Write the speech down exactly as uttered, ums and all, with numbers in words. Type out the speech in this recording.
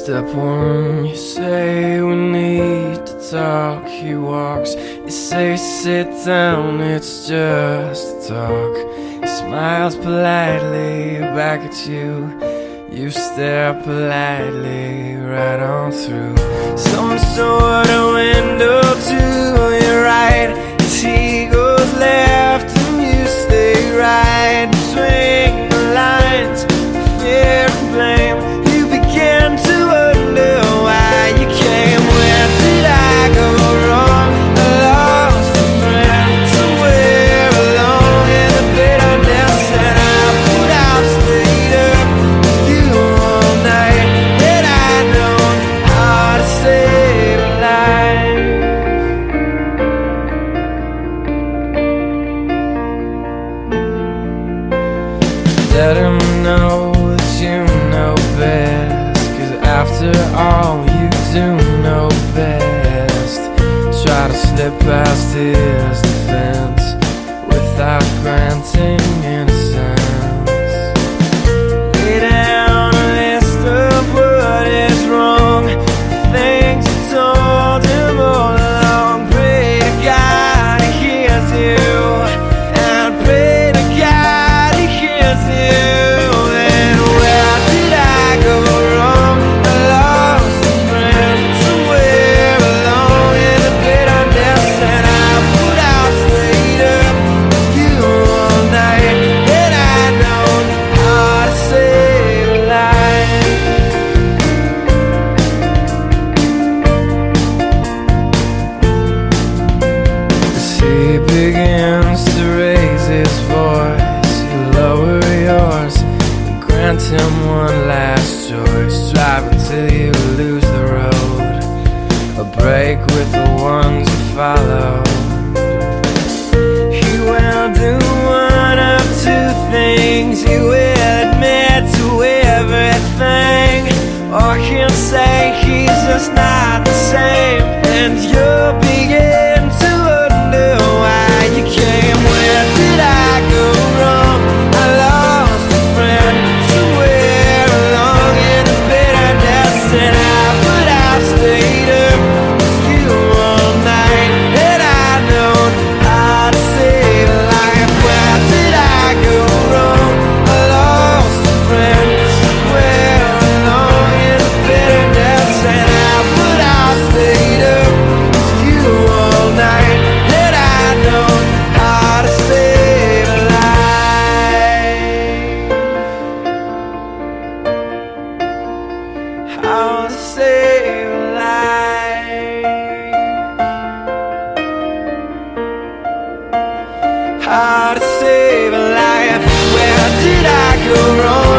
Step one, you say we need to talk. He walks, you say sit down, it's just a talk. He smiles politely back at you. You stare politely right on through some sort of window to your right. As he goes left and you stay right between the lines of fear and blame. You begin to wonder why you came. Where did I go wrong? I lost a friend somewhere along in the bitterness, and I put out stayed up with you all night. Had I known how to save a life. Let him know that you know best, 'cause after all you do know best. Try to slip past his defense without granting innocence. Lay down a list of what is wrong, the things you told him all along. Pray to God he hears you, and pray to God he hears you. And where did I go wrong? I lost a friend somewhere along in the bitterness, and I put out stayed up with you all night. Had I known how to save a life. As he begins to raise his voice, you lower yours and grant him one last choice. Drive until you lose the road, a break with the ones you follow. He will do one of two things. He will admit to everything, or he'll say he's just not the same, and you'll begin to wonder why you came. Where did I go wrong? I lost a friend somewhere along in the bitterness, and I put out stayed up with you all night. Had I known how to save a life. Where did I go wrong? I lost a friend somewhere along in the bitterness, and I put out stayed up with you all night. Had I known how to save a life. How to save a life. How to save a life. Where did I go wrong?